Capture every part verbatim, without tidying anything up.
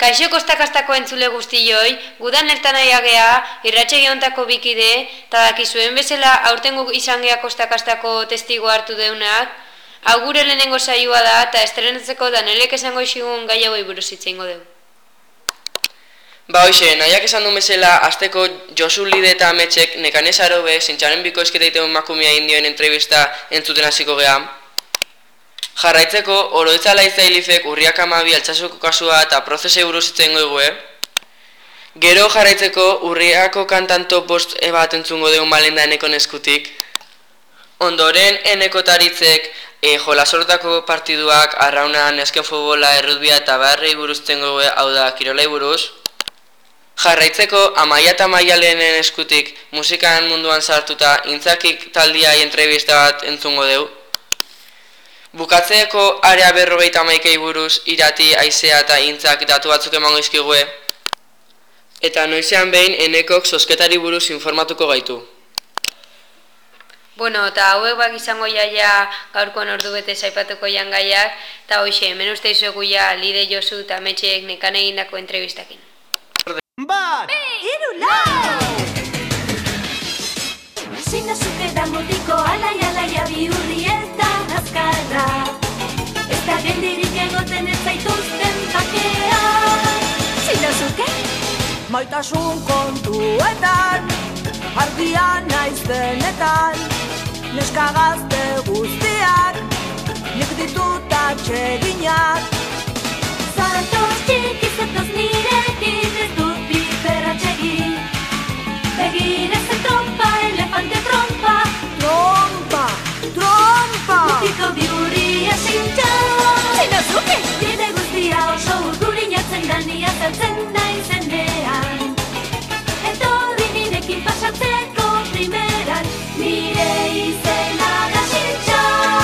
Kaixo kostakastako entzule guztioi, gudan eltan aiagea, irratxegi ontako bikide, eta dakizuen bezala aurtengo izan gea kostakastako testigo hartu deunak, hau gure lehenengo saioa da, eta estrenatzeko Danelek esango isigun gai hauei buruz hitz egingo dugu. Ba hoxe, nahiak esan duen bezala, azteko Josu Lide eta Ametxek Nekanez Arobe, zintxaren bikoizketa iteun makumia indioen entrevista entzuten hasiko gea. Jarraitzeko, oroitzala izailifek urriak amabi altxasuko kasua eta prozesei buruz hitz egingo dugu, Gero jarraitzeko, urriako kantanto bost bat entzungo dugu malenda eneko neskutik. Ondoren, eneko taritzek e, jolasortako partiduak, arrauna, nesken futbola, errutbia eta barrei buruz zengo dugu, hau da, kirolai buruz. Jarraitzeko, Amaia eta Maialenen eskutik musikan munduan sartuta intzakik taldia entrevista bat entzungo dugu. Bukatzeko area berrogeita hamaikei buruz irati, aizea eta intzak datu batzuk emango izkigue. Eta noizean behin enekok zozketari buruz informatuko gaitu. Bueno, eta hauek bak izango jaia gaurkoan ordu bete aipatuko jan gaiak, eta hoxe, hemen uste izuegu ja Lide, Josu eta Ametxek nekan egindako entrevistakin. Bat! Hiru lau! Zina zuke da motiko alai alai abiurri ez da azkarra. Ez da geldirik egoten ez zaituzten bakea. Zina zuke? Maitasun kontuetan, argia naiz denetan, neska gazte guztiak, nik ditut atseginak. Zatoz txiki zatoz nirekin ez dut biperra txegi. Begire ze trompa, elefante trompa. Trompa, trompa! Mutiko biurria zintxa. Zina zuke? Bide guztia oso urdurinatzen da ni azaltzen da izenean. Etorri nirekin pasatzeko primeran, nire izena da zintxa.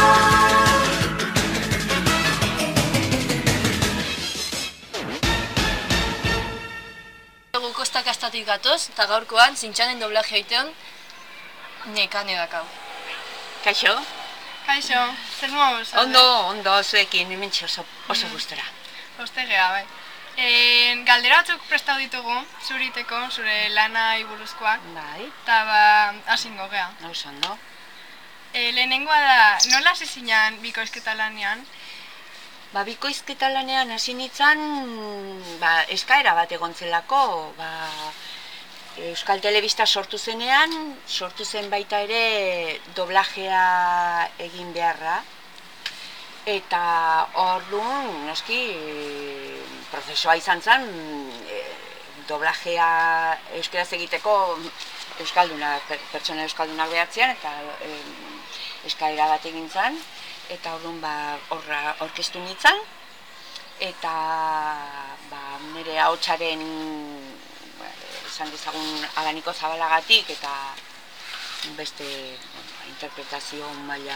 Gu kostakastatik gatoz, eta gaurkoan zintxanen doblaje egiten nekane dakau. Kaixo? Kaixo, zer moz? Ondo, ondo, zuekin, hementxe oso, oso gustora. Postegea, bai. E, galdera batzuk prestau ditugu, zuriteko, zure lanai buruzkoak. Bai. Eta ba, asingo gea. Oso ondo. E, lehenengoa da, nola hasi zinan bikoizketa lanean? Ba, bikoizketa lanean hasi nintzen, ba, eskaera bat egon zelako, ba, Euskal Telebista sortu zenean, sortu zen baita ere doblajea egin beharra. Eta orduan, noski, prozesua izan zen, e, doblajea euskaraz egiteko euskaldunak, pertsona euskaldunak behatzean, eta e, eskaera bat egin zen. Eta orduan ba, horra orkestu nintzen, eta ba, nire ahotsaren ba, esan dezagun Alaniko Zabalagatik eta beste bueno, interpretazio maila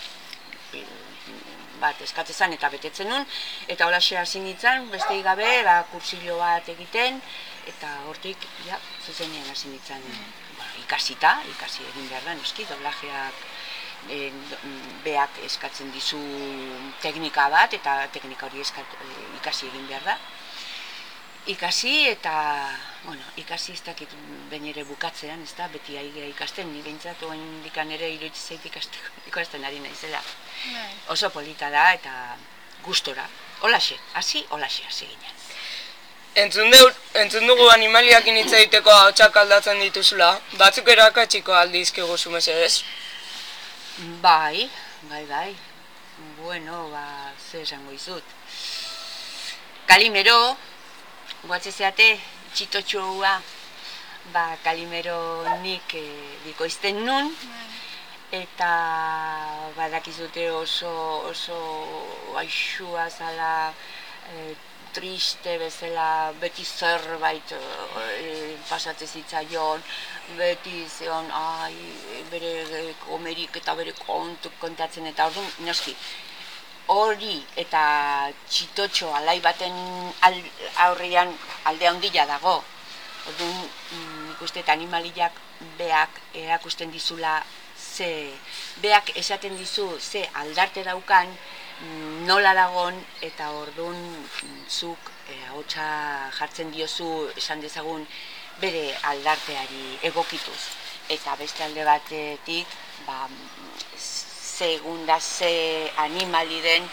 bat eskatzen eta betetzen nun, eta holaxe hasi nintzen, beste gabe ba, kursillo bat egiten, eta hortik ja, zuzenean hasi nintzen ba, ikasita, ikasi egin behar da, noski, doblajeak E, beak eskatzen dizu teknika bat, eta teknika hori eskat, e, ikasi egin behar da. Ikasi eta, bueno, ikasi ez dakit behin ere bukatzean, ez da, beti aigia ikasten, ni behintzat oen dikan ere iruditzeit ikasten ari naizela. Oso polita da eta gustora. Holaxe, hasi, holaxe hasi ginen. Entzun, deur, entzun dugu animaliak initza egiteko ahotsak aldatzen dituzula, batzuk erakatsiko aldizkigu zumezez? Bai, bai, bai. Bueno, ba, ze esango izut. Kalimero, guatzezeate, txitotxoa, ba, Kalimero nik e, bikoizten nun, eta badakizute oso, oso aixua zala, e, triste bezala, beti zerbait e, pasatze zitzaion, beti zeon, ai, bere komerik eta bere kontu kontatzen, eta orduan, noski, hori eta txitotxo alai baten al, aurrean alde handia dago. Orduan, nik uste eta animaliak beak erakusten dizula ze, beak esaten dizu ze aldarte daukan, nola dagon eta ordun zuk ahotsa jartzen diozu esan dezagun bere aldarteari egokituz. Eta beste alde batetik, ba, segunda ze animali den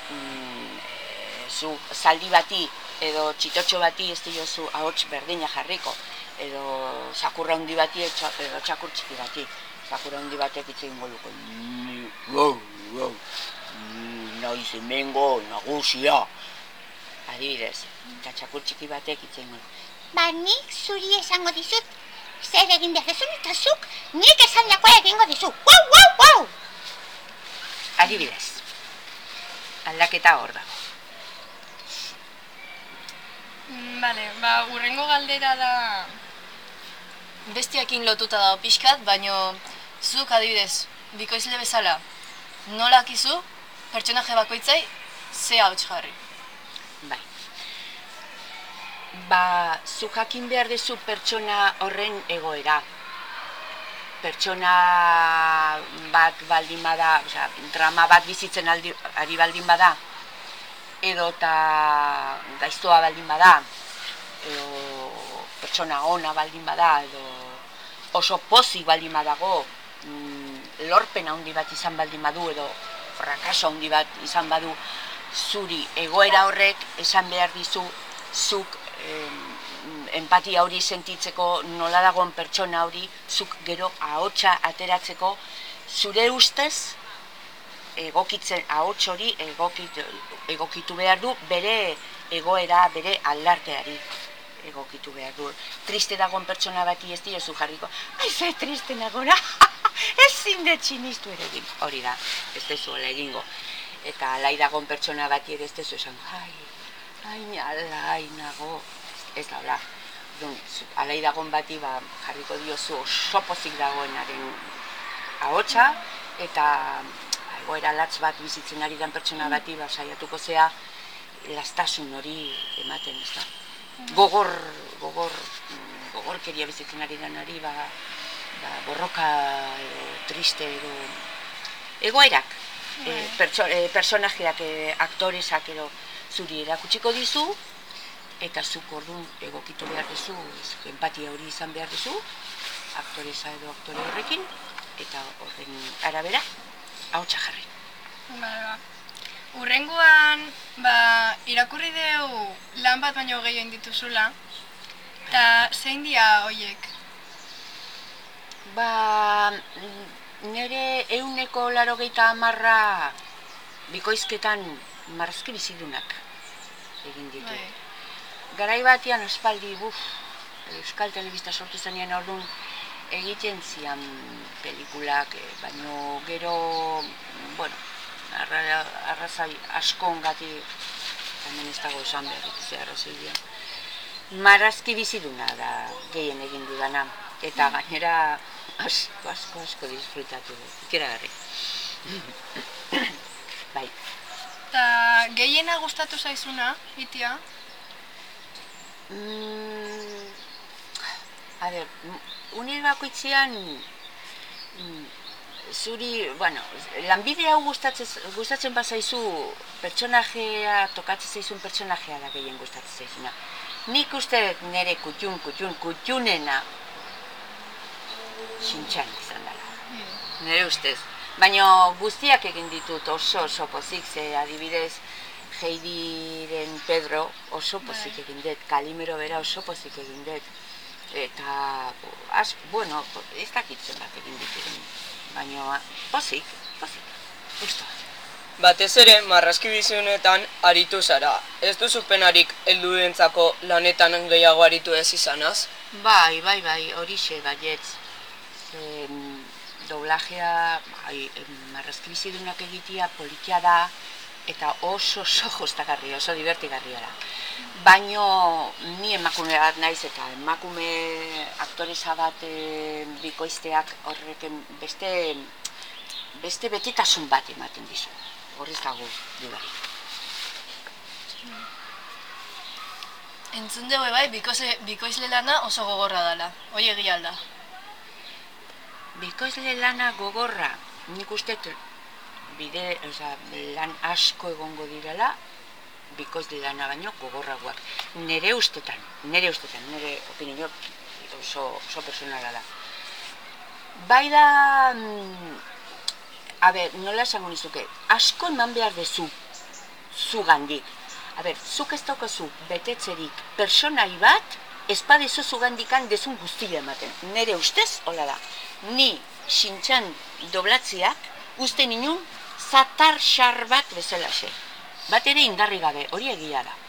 zu zaldi bati edo txitotxo bati ez diozu ahots berdina jarriko, edo zakurra handi bati edo txakur txiki bati. Zakurra handi batek hitz egingo luko. Wow, wow. Naiz hemengo nagusia. Adibidez, eta txakur txiki batek hitz egingo luko. Ba, nik zuri esango dizut, zer egin behar dezun eta zuk nik esandakoa egingo dizu. Wow, wow, wow! Adibidez, aldaketa hor dago. Bale, ba, urrengo galdera da... Bestiakin lotuta dago pixkat, baino zuk adibidez, bikoizle bezala, nolakizu pertsonaje bakoitzai ze ahots jarri? Bai. Ba, zuk jakin behar dezu pertsona horren egoera. Pertsona bat baldin bada, osea, drama bat bizitzen aldi, ari baldin bada, edo eta gaiztoa baldin bada, edo pertsona ona baldin bada, edo oso pozik baldin badago, mm, lorpen handi bat izan baldin badu, edo frakaso handi bat izan badu, zuri egoera horrek esan behar dizu, zuk em, empatia hori sentitzeko, nola dagoen pertsona hori, zuk gero ahotsa ateratzeko, zure ustez, egokitzen ahots hori egokitu, egokitu behar du bere egoera, bere aldarteari egokitu behar du. Triste dagoen pertsona bati ez diozu jarriko, ai, ze triste nagora, ezin dut sinistu ere egin. Hori da, ez dezu hola egingo. Eta alai dagoen pertsona bati ere ez dezu esan, ai, ai, alai nago, ez da, hola. Alai dagoen bati ba, jarriko diozu oso pozik dagoenaren ahotsa, eta egoera latz bat bizitzen ari den pertsona bati ba, saiatuko zea lastasun hori ematen, ez da. Gogor, gogor, gogorkeria bizitzen ari denari, ba, ba, borroka edo triste edo egoerak, e, pertso, e, personajeak, e, aktoresak edo zuri erakutsiko dizu, eta zuk orduan egokitu behar duzu, empatia hori izan behar duzu, aktoresa edo aktore horrekin, eta horren arabera, ahotsa jarri. Ba, ba. Urrengoan, ba, irakurri deu lan bat baino gehien dituzula, eta zein dira hoiek? Ba, nire ehuneko laurogeita hamarra bikoizketan marrazki bizidunak egin ditu. Bai. Garai batean aspaldi, buf, Euskal Telebista sortu zenean orduan egiten zian pelikulak, baino gero, bueno, arra, arrazai askongatik, hemen ez dago esan behar dituzea arrazoia. Marrazki biziduna da gehien egin dudana, eta gainera asko, asko, asko disfrutatu, ikeragarri. Bai. Eta gehiena gustatu zaizuna, itia? Mm, a ber, unil bakoitzean mm, zuri, bueno, lanbide hau gustatzen, gustatzen bazaizu pertsonajea, tokatzen zaizun pertsonajea da gehien gustatzen zaizuna. Nik uste nire kutxun, kutxun, kutxunena Xintxan izan dela, mm. nire ustez. Baina guztiak egin ditut oso oso pozik, ze adibidez Heidiren Pedro oso pozik egin dut, Kalimero bera oso pozik egin dut. Eta, az, bueno, ez dakitzen bat egin dituren, baina pozik, pozik, justo. Batez ere, marrazki biziunetan aritu zara. Ez duzu penarik helduentzako lanetan gehiago aritu ez izanaz? Bai, bai, bai, horixe baietz. Zen, doblajea, bai, marrazki bizidunak egitea politia da, eta oso oso jostagarria, oso divertigarria da. Baino ni emakume bat naiz eta emakume aktoresa bat e, bikoizteak horreken beste beste betitasun bat ematen dizu. Horrez dago dudarik. Entzun dugu bai, bikoizle, bikoizle lana oso gogorra dela, hoi egia alda. Bikoizle lana gogorra, nik uste bide, oza, lan asko egongo direla, bikoizle lana baino gogorragoak. Nere ustetan, nere ustetan, nere opinio oso, oso personala da. Bai da, a ber, nola esango nizuke, asko eman behar dezu, zu gandik. A ber, zuk ez daukazu betetzerik personai bat, espadezu zu gandikan dezun guztia ematen. Nere ustez, hola da, ni sintxan doblatziak, uste ninun, zatar xar bat bezalaxe. Bat ere indarri gabe, hori egia da.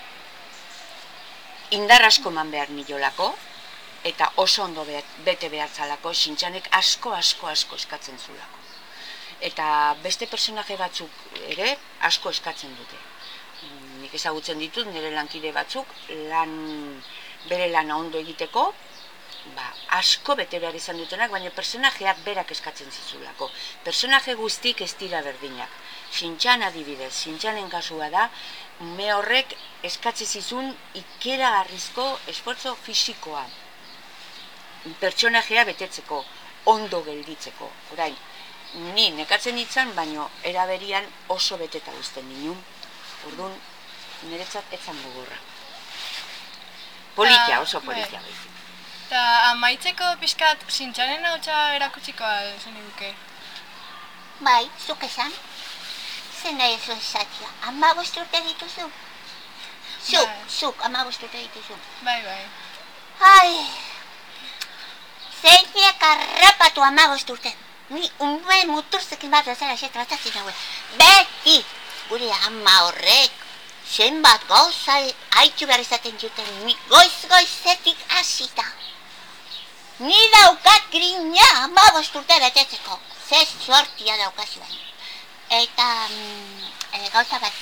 Indar asko eman behar nilolako, eta oso ondo bete behartzalako, sintxanek asko, asko, asko eskatzen zulako. Eta beste personaje batzuk ere asko eskatzen dute. Nik ezagutzen ditut nire lankide batzuk, lan, bere lana ondo egiteko, ba, asko bete behar izan dutenak, baina personajeak berak eskatzen zizulako. Personaje guztik ez dira berdinak. Sintxan adibidez, sintxanen kasua da, ume horrek eskatze zizun ikeragarrizko esfortzo fisikoa. Pertsonajea betetzeko, ondo gelditzeko. Orain, ni nekatzen itzan, baino eraberian oso beteta guzten ninun. Orduan, niretzat etzan gogorra. Politia, oso politia. Eta amaitzeko pixkat sintxanen hautsa erakutsikoa zen duke. Bai, zuk esan? Zer nahi ez esatia, ama bost urte dituzu? Zuk, zuk, ama bost urte dituzu. Bai, bai. Ai, zeinek arrapatu ama bost urte. Ni unbe muturzekin bat bezala xe tratatzen haue. Beti, gure ama horrek, zenbat gauza haitxu behar izaten juten, ni goiz-goizetik hasita. Ni daukat grina ama bost urte betetzeko, ze sortia daukazu baino. Eta e, gauza bat.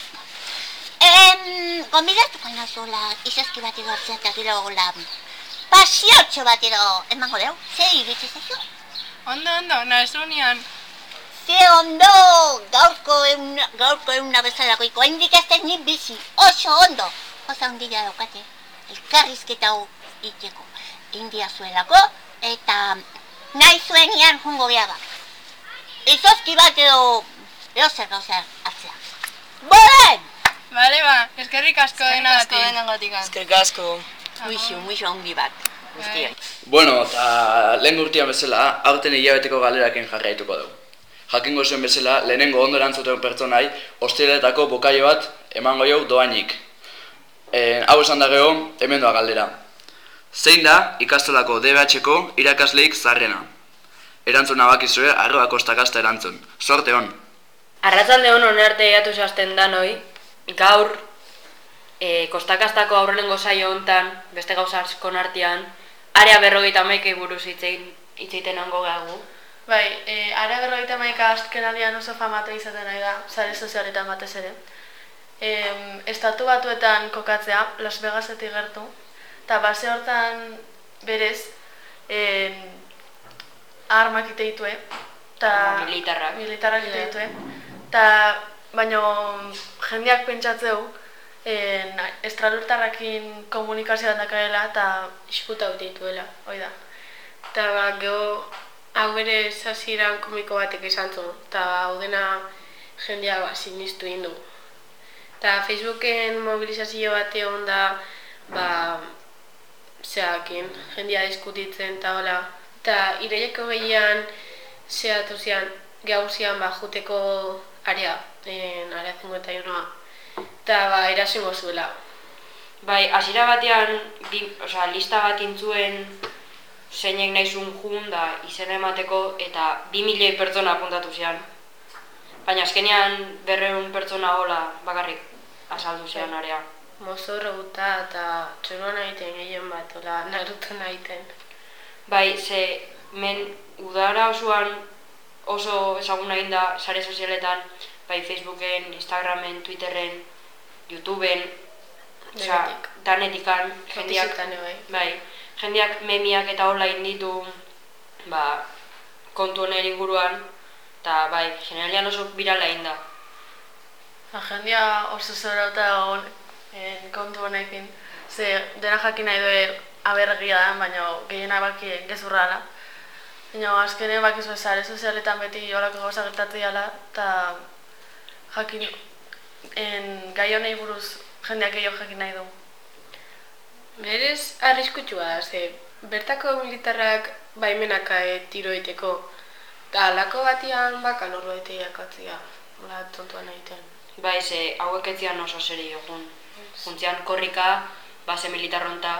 Em, gombidatuko nazula izazki bat edo hartzea eta gero gola pasiotxo bat edo emango deu, ze iritsi zaizu? Ondo, ondo, nahezunean. Ze ondo, gaurko euna, gaurko euna bezalakoiko, haindik azten nin bizi, oso ondo. Oso ondila daukate, elkarrizketa hau iteko. India zuelako eta nahi zuenian jungo geaba. Izozki bat edo, edo zer gauza hartzea. Bolen! Bale ba, eskerrik asko denagatik. Eskerrik asko. Muixo, muixo handi bat. Guztiak. Bueno, eta lehen urtean bezala, aurten hilabeteko galeraken jarraituko dugu. Jakingo zuen bezala, lehenengo ondo erantzuten pertsonai, ostiraletako bokaio bat emango jau doainik. E, hau esan da gero, hemen doa galdera. Zein da ikastolako D B H-ko irakasleik zarrena? Erantzuna bakizue, arroba kostakasta erantzun. Sorte hon! Arratzalde hon onarte egatu zazten danoi, gaur e, kostakastako aurrenengo saio hontan, beste gauza askon artean, area berrogeita hamaikei buruz hitzeiten ongo gagu. Bai, e, area berrogeita hamaika azkenaldian oso famatu izaten nahi da, sare sozialetan batez ere. E, estatu batuetan kokatzea, Las Vegasetik gertu, eta base hortan berez, e, armak ite ditue, eta militarrak, militarrak ite ditue, eta baino jendeak pentsatzeu, en, estralurtarrakin komunikazioan dakaela eta iskuta ute dituela. hoi da. Eta ba, geho, hau bere hasieran komiko batek izan zuen, eta hau dena jendea ba, sinistu indu. Eta Facebooken mobilizazio bate hon da, ba, zeakin, jendea diskutitzen eta hola. Eta iraieko gehian, zehatu zian, gauzian ba, juteko area, en area cincuenta y uno. Eta ba, erasingo zuela. Bai, hasiera batean, bi, osea, lista bat intzuen zeinek nahizun jun da izena emateko eta bi milioi pertsona apuntatu zian. Baina azkenean berrehun pertsona hola bakarrik azaldu zian area. Mozorro guta eta txoruan egiten gehien bat, hola, narutan egiten. Bai, ze men udara osoan oso ezaguna egin da sare sozialetan, bai Facebooken, Instagramen, Twitterren, YouTubeen, osea, danetikan, jendeak, bai, jendeak memiak eta hola ditu, ba, kontu honen inguruan, eta bai, generalian oso birala egin da. Jendea oso zorauta egon kontu honekin, ze dena jakin nahi duen abergia da, baina gehiena baki gezurra da. Baina azkenen bakizu sare sozialetan beti horako gauza gertatzen dela, eta jakin en gai honei buruz jendeak gehiago jakin nahi du. Berez arriskutsua da, ze bertako militarrak baimenaka e, tiro egiteko. Eta halako batian baka norbait jakatzea, hola tontuan egiten. Bai, ze hauek etzian oso serio joan. Juntzian korrika, base militarronta,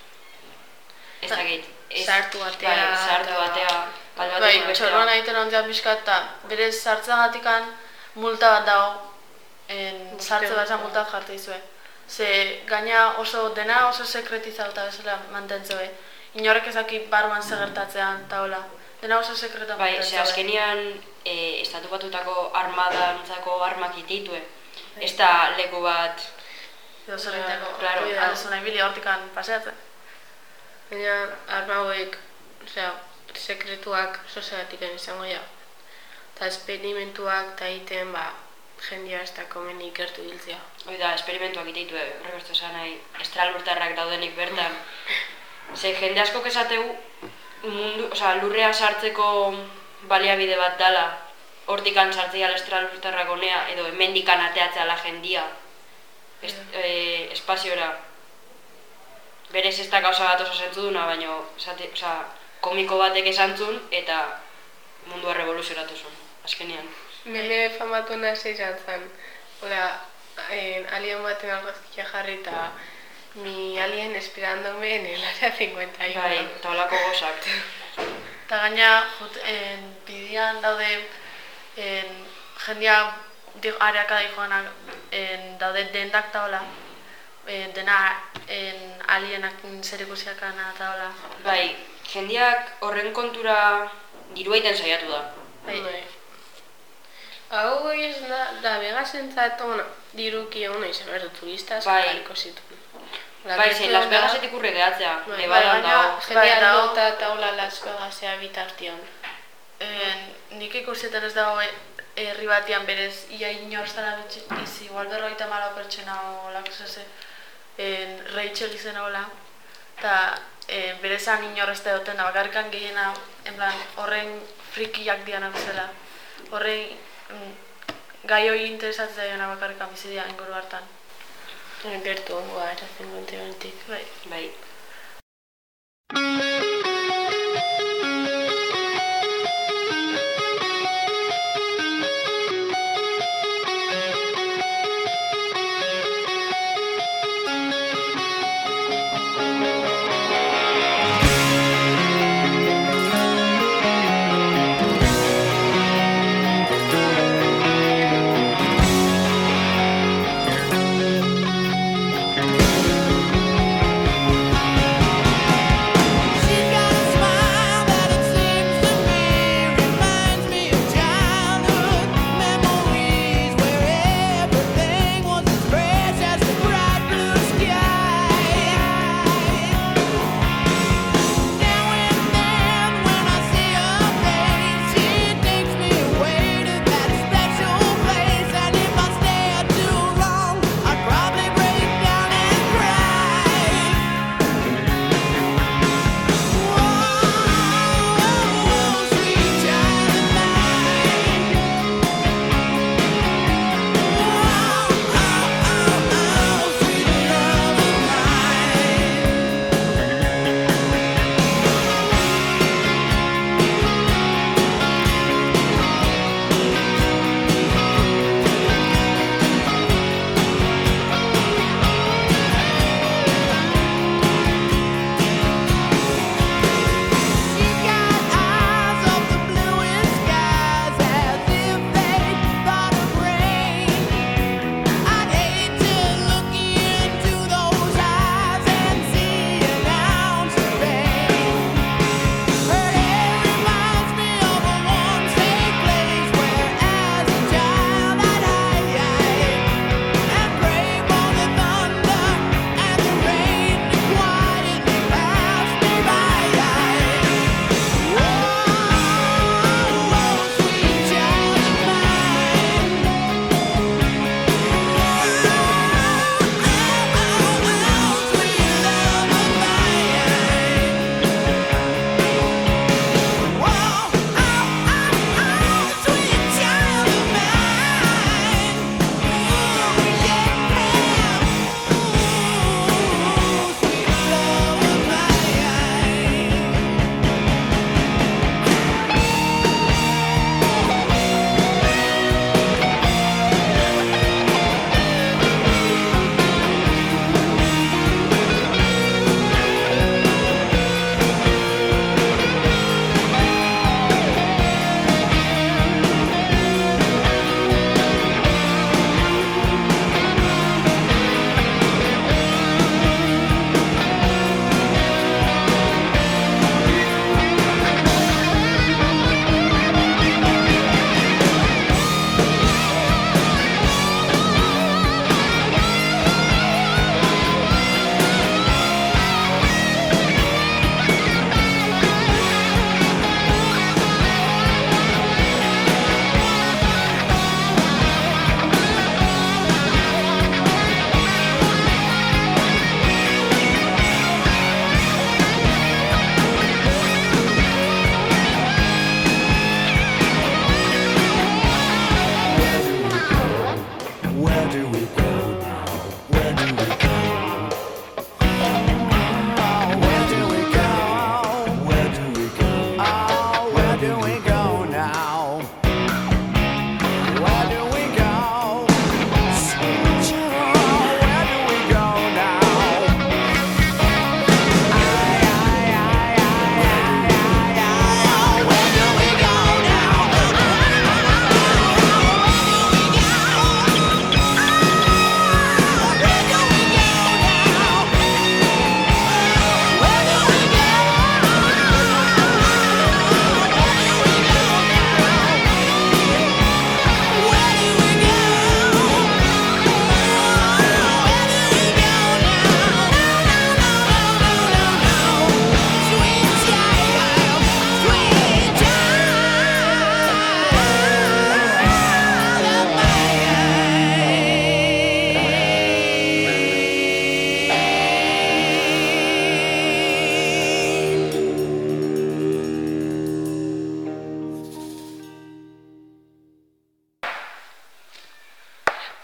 ez dakit. Sartu batea. Bai, sartu batea. Bai, txorroan egiten ondian pixka eta berez sartzagatikan multa bat dago, en sartze bat multa jarte izue. Ze gaina oso dena oso sekretizauta bezala mantentzue. Inorrek ezaki barruan segertatzean eta hola. Dena oso sekretan bai, ze azkenian e, estatu batutako armadantzako armak ititue. Ez da leku bat... Edo zer egiteko, claro, aldezu nahi bili hortikan paseatzen. Baina arma hauek, osea, sekretuak sozialatik izango ja. Eta esperimentuak eta egiten, ba, jendia ez da komeni ikertu hiltzea. Hoi da, esperimentuak iteitu, horrek esan nahi, estralurtarrak daudenik bertan. Ze jende askok esateu, mundu, oza, lurrea sartzeko baliabide bat dala, hortikan sartzea estralurtarrak honea, edo hemendikan ateatzea la jendia, est, e, espaziora. Berez ez da gauza bat oso zentzuduna, baina esate, oza, komiko batek esan zuen, eta mundua revoluzionatu zuen, azkenean. Meme famatuena ze izan zen, hola, alien baten argazkia jarri eta mi alien esperándome en el área cincuenta y uno. Bai, eta holako gozak. Eta gaina, bidian daude, en, jendia areaka da joanak, daude dendak eta hola, en, dena en, alienak zerikusiakana eta hola. Bai, jendiak horren kontura diruaiten saiatu da. Bai. Hau ez da, da Vegasentzat ona, diruki ona izan behar du turistaz, bai. Jarriko zituen. Bai, zein Las Vegasetik urre gehatzea, bai, Nevadan dago. Jendea aldota eta hola Las Vegasea bitartion. Nik ikusietan ez dago herri batian berez, ia inorztara izi, igual berroita malau pertsona olak zeze, Rachel izena hola, eta berezan inorrezte duten da, bakarrikan gehiena, en plan, horren frikiak diana bezala, horren gai hori interesatzen zaiona bakarrikan bizidia inguru hartan. Gertu ongoa, erazen gonte hontik. Bai. Bai. She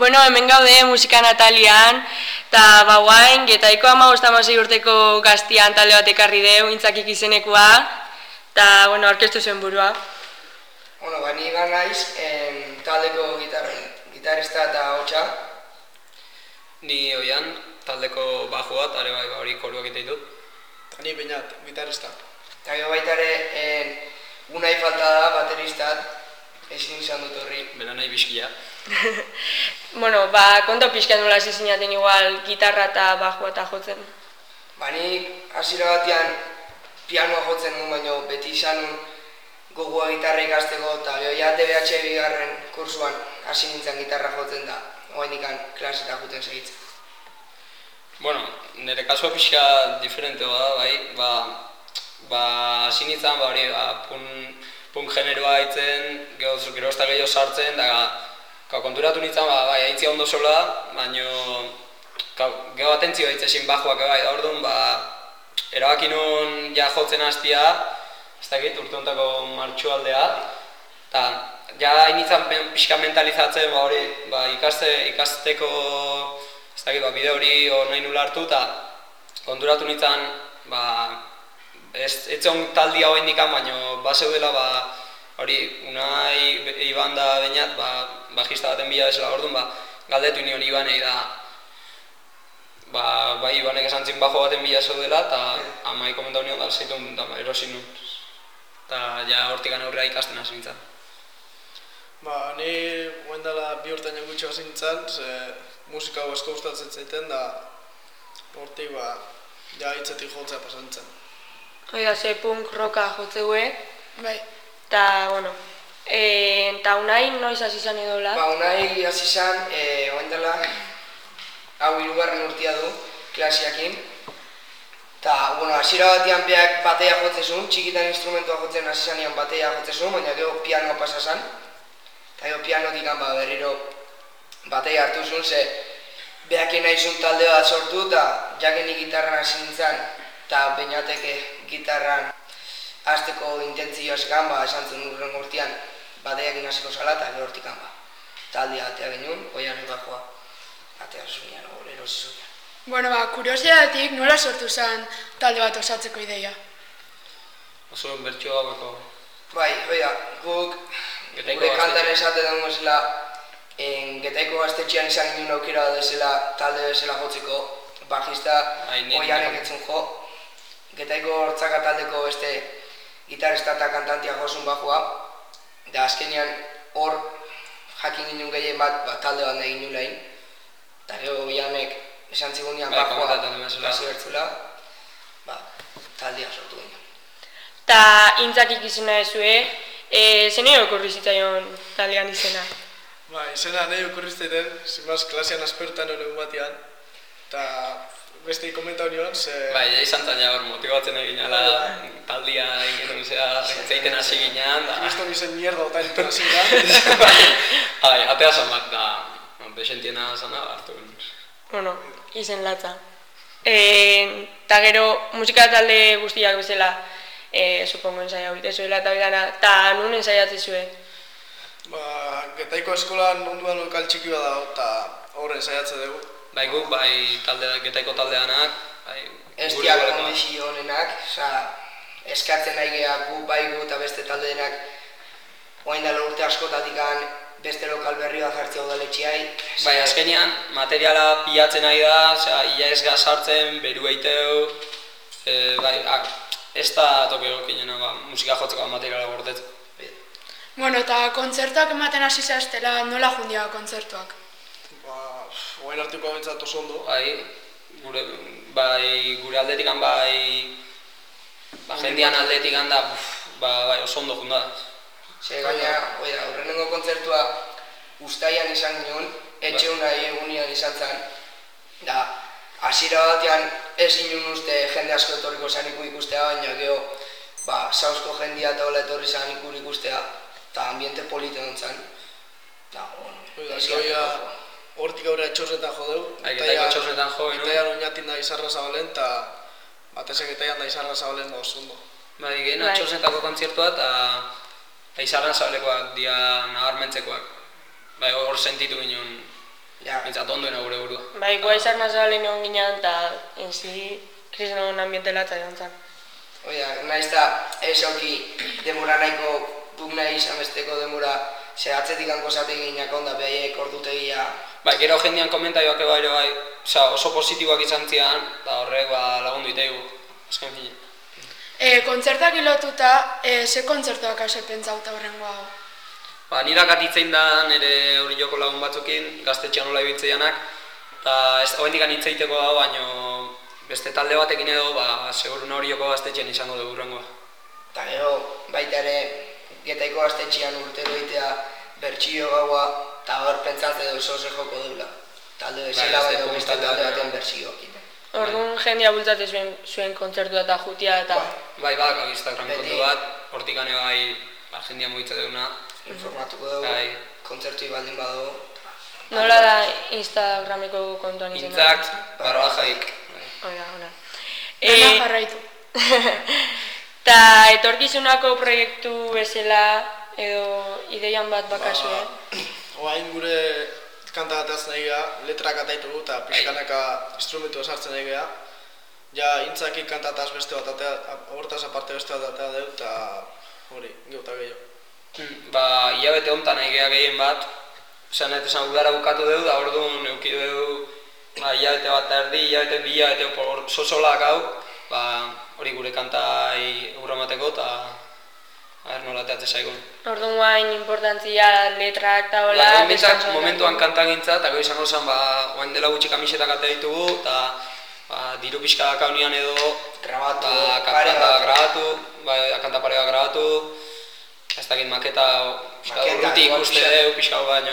Bueno, hemen gaude musika Natalian, eta ba guain, Getaiko hamabost hamasei urteko gaztian talde bat ekarri deu, Intzakik izenekoa, eta, bueno, orkestu zuen burua. Bueno, ba, ni gan naiz, em, taldeko gitar, gitarista eta hotxa. Ni oian, taldeko bajua, eta ere bai, hori koruak egite ditut. Eta ni Beñat, gitarista. Eta gero baita ere, unai falta da, bateristat, ezin izan dut horri. Bera nahi bizkia. Bueno, ba, konto pixka nola hasi zinaten igual gitarra eta bajua eta jotzen. Ba, ni hasiera batean pianoa jotzen nuen, baina beti izan nun gogoa gitarra ikasteko, eta gero ja D B H bigarren kursuan hasi nintzen gitarra jotzen da, oain ikan klaseta juten segitzen. Bueno, nire kasua pixka diferente da, bai, ba, ba, hasi nintzen, ba, hori, ba, pun, punk generoa haitzen, gero, gero ez da gehiago sartzen, da, Ka, konturatu nintzen, ba, bai, haitzia ondo sola, baina gero atentzio haitzesin bajuak bai, da orduan, ba, erabaki nun ja jotzen hastia, ez dakit, urte hontako martxualdea, eta ja hainitzen pixka mentalizatzen, ba, hori, ba, ikaste, ikasteko, ez dakit, ba, bide hori nahi nula hartu, eta konturatu nintzen, ba, ez etzon taldia hoa indikan, baina ba zeudela, ba, hori, unai Iban da Beñat, ba, bajista baten bila bezala, orduan, ba, galdetu nion Ibanei da, ba, bai, Ibanek esan zin bajo baten bila zeudela, eta amai komentau nion da, zeitun, da, erosin nun. Eta, ja, hortikan aurrera ikasten hasi nintzen. Ba, ni guen dela bi urtean gutxi hasi nintzen, ze musika hau asko gustatzen zaiten, da, hortik, ba, ja, hitzetik jotzea pasan nintzen. Oida, ze punk roka jotzeue. Bai. Eta, bueno, eta unai noiz hasi izan edola? Ba, unai hasi izan, oain dela, hau hirugarren urtia du, klasiakin. Eta, bueno, hasiera batean beak bateia jotzen zuen, txikitan instrumentua jotzen hasi zanean bateia jotzen zuen, baina gero pianoa pasa zan. Eta gero pianotik ba, berriro bateia hartu zuen, ze beakin nahi zuen talde bat sortu, eta jakenik gitarran hasi nintzen, eta Beñateke gitarran hasteko intentzioaz gan, ba, esan zen urren urtean bateakin hasiko zala, eta gero hortik ba, taldea atea genuen, oian ega joa, atea zuenean, hori erosi zuenean. Bueno, ba, kuriosidadetik nola sortu zen talde bat osatzeko ideia? Oso bertxo gabeko. Bai, oida, guk gure kantan esate dugu ezela, Getaiko gaztetxean izan ginen aukera bezala talde bezala jotzeko, bajista oianek etzun jo, Getaiko hortzaka taldeko beste gitarista eta kantantia jozun bajua, da azkenean hor jakin ginen gehien bat, ba, talde bat nahi ginen lehin, eta gero oianek esan zigunean bajua hasi bertzula, ba, taldea sortu ginen. Eta Intzakik izena ezue, e, zen nahi okurri zitzaion taldean izena? Ba, izena nahi okurri zitaiten, zinbaz klasean aspertan hori batean, eta beste komentau nion, ze... Bai, ja izan zan hor motibatzen egin ala taldia egin zera zeiten hasi ginean, da... Kristo bizen mierda otan entu hasi da. Bai, atea zan bat, da... Desentiena zana hartu. Bueno, izen latza. Eta gero, musika talde guztiak bezala, supongo ensaia horite zuela eta bidana, eta nun ensaiatzen zuen? Ba, Getaiko eskolan onduan lokal txiki bat dago, eta hor ensaiatzen dugu. Bai guk, bai Getaiko taldeanak, bai... Ez diak kondizio honenak, oza, eskatzen nahi geha gu, bai gu eta beste taldeenak oain dela urte askotatik beste lokal berri bat jartzea udaletxeai. Bai, azkenean materiala pilatzen nahi da, osea, ia ez gazartzen, beru eiteu, bai, ez da toki egokinena, ba, musika jotzeko materiala gordetzen. Bueno, eta kontzertuak ematen hasi zehaztela, nola jundia kontzertuak? Ba, oain hartuko bentsat oso ondo. Bai, gure, bai, gure aldetik bai, ba, jendean aldetik da, ba, bai, oso ondo junda. Ze gaina, oida, horrenengo kontzertua ustaian izan ginen, etxe unai egunian izan zen, da, hasiera batean ez ginen uste jende asko etorriko zanik ikustea, baina geho, ba, sausko jendia eta hola etorri zanik ikustea, eta ambiente polite dut zen. Da, bueno, ez goia, hortik aurrera txosnetan jo dugu. Getaiko txosnetan jo, ino? Getaian oinatin da izarra zabalen, eta batezek getaian da izarra zabalen da oso ondo. Bai, gehena txosnetako kontzertua, eta Izarran zabalekoak, dia nabarmentzekoak. Bai, hor sentitu ginen Bintzat ondoena gure burua. Bai, goa izan nazabalen egon ginean, eta enzi, krisenon ambientelatza egon zen. Oia, nahiz eta ez auki demora nahiko duk nahi izan besteko demora ze atzetik hanko zaten gineak onda behaiek ordutegia. Bai, gero jendean komentaioak eba ere bai, oso positiboak izan zian, eta horrek lagundu iteigu, azken fine. E, kontzertak ilotuta, e, ze kontzertuak hase pentsauta horrengo hau? Ba, nirak atitzein da nire hori joko lagun batzukin, gaztetxean nola ibiltzeianak, eta hoendik anitzeiteko da, baino beste talde batekin edo, ba, seguruna hori joko gaztetxean izango dugu urrengoa. Eta gero, baita ere, Getaiko gaztetxean urtero egitea bertsio gaua, eta hor pentsatzen edo zoze joko dula. Talde bezala bat edo beste talde baten bertsioak. Orduan jendea bultzat zuen, zuen kontzertua eta jutia eta... Bai, badaka Instagram kontu bat, hortik gane bai, ba, jendea mogitza duguna. Informatuko dugu, bai. kontzertui baldin badugu. Nola da Instagrameko kontuan izan? Intzak, barra jaik. Oida, ona. Dena jarraitu. Ta etorkizunako proiektu bezala edo ideian bat bakazue? Oain gure kanta bataz nahi geha, letrak ataitugu eta pixkanaka instrumentua sartzen nahi geha. Ja, intzaki kantataz beste bat atea, hortaz aparte beste bat atea deu, eta hori, geuta gehiago. Ba, hilabete hontan nahi geha gehien bat, esan ez esan udara bukatu deu, da orduan euki deu, ba, hilabete bat erdi, hilabete bi hilabete por sosolak hau, ba, hori gure kantai urramateko eta nola teatze zaigun. Orduan guain importantzia letrak eta hola... Ba, bintzat, momentuan kanta gintza, eta gero izango zen, ba, guain dela gutxi kamisetak ate ditugu, eta ba, diru pixka kaunian edo... Grabatu, ba, kanta grabatu, ba, kanta parea grabatu, ez dakit maketa, urruti ikuste deu, pixka baino...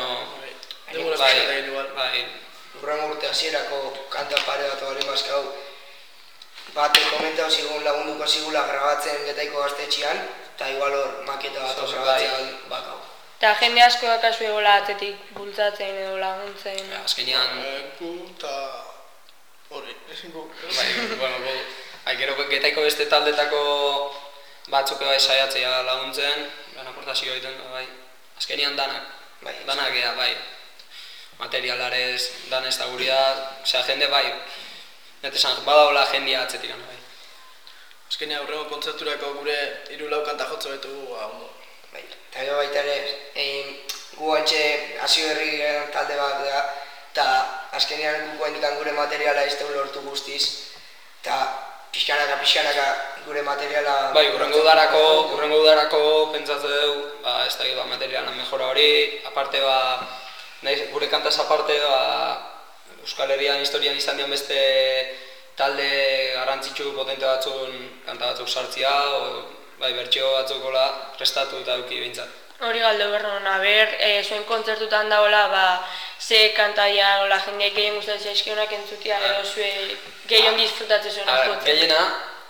Bai, urren urte hasierako kanta pare bat bali mazkau, bate komentau zigun lagunduko zigula grabatzen Getaiko gaztetxean, eta igual hor maketa bat grabatzen bakau. Eta jende asko dakazu egola atzetik bultzatzen edo laguntzen. Azkenean... Gu eta hori, gu. Bai, bueno, gu, gero Getaiko beste taldetako batzuk bai saiatzea laguntzen, baina aportazio egiten, bai, azkenean danak, danak ea, bai. Materialarez, danez eta guria, osea, jende bai, netesan, badaola jendia atzetik gana, bai. Azkenean aurrego kontzerturako gure hiru lau kanta jotzo betugu, ba, ondo. Bai, eta gero baita ere, gu antxe hasio herri talde bat da, eta azkenean gu hendikan gure materiala ez dugu lortu guztiz, eta pixkanaka, pixkanaka gure materiala... Bai, urrengo udarako, urrengo udarako pentsatzen dugu, ba, ez da, ba, materiala mejora hori, aparte, ba, nahi, gure kantaz aparte, ba, Euskal Herrian historian izan dian beste talde garrantzitsu potente batzun kanta batzuk sartzia, o, bai, bertxio batzuk hola, prestatu eta eduki behintzat. Hori galdo berron, aber, e, zuen kontzertutan daola, ba, ze kantaia, hola, jendeak gehien gustatzen zaizkionak entzutia, edo zue gehien disfrutatzen zuena jotzen. Gehiena,